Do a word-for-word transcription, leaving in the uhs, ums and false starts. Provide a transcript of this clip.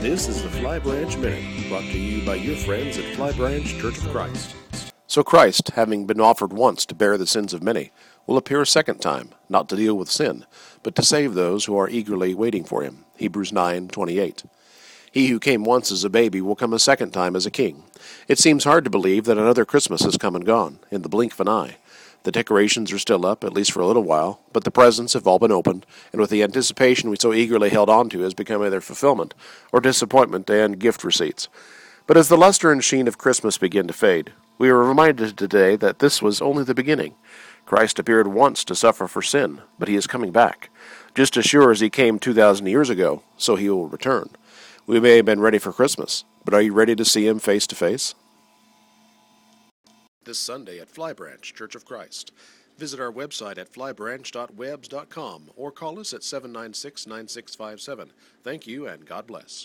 This is the Fly Branch Minute, brought to you by your friends at Fly Branch Church of Christ. So Christ, having been offered once to bear the sins of many, will appear a second time, not to deal with sin, but to save those who are eagerly waiting for him. Hebrews nine twenty-eight. He who came once as a baby will come a second time as a king. It seems hard to believe that another Christmas has come and gone, in the blink of an eye. The decorations are still up, at least for a little while, but the presents have all been opened, and with the anticipation we so eagerly held on to has become either fulfillment or disappointment and gift receipts. But as the luster and sheen of Christmas begin to fade, we are reminded today that this was only the beginning. Christ appeared once to suffer for sin, but he is coming back. Just as sure as he came two thousand years ago, so he will return. We may have been ready for Christmas, but are you ready to see him face to face? This Sunday at Fly Branch Church of Christ. Visit our website at fly branch dot webs dot com or call us at seven nine six, nine six five seven. Thank you and God bless.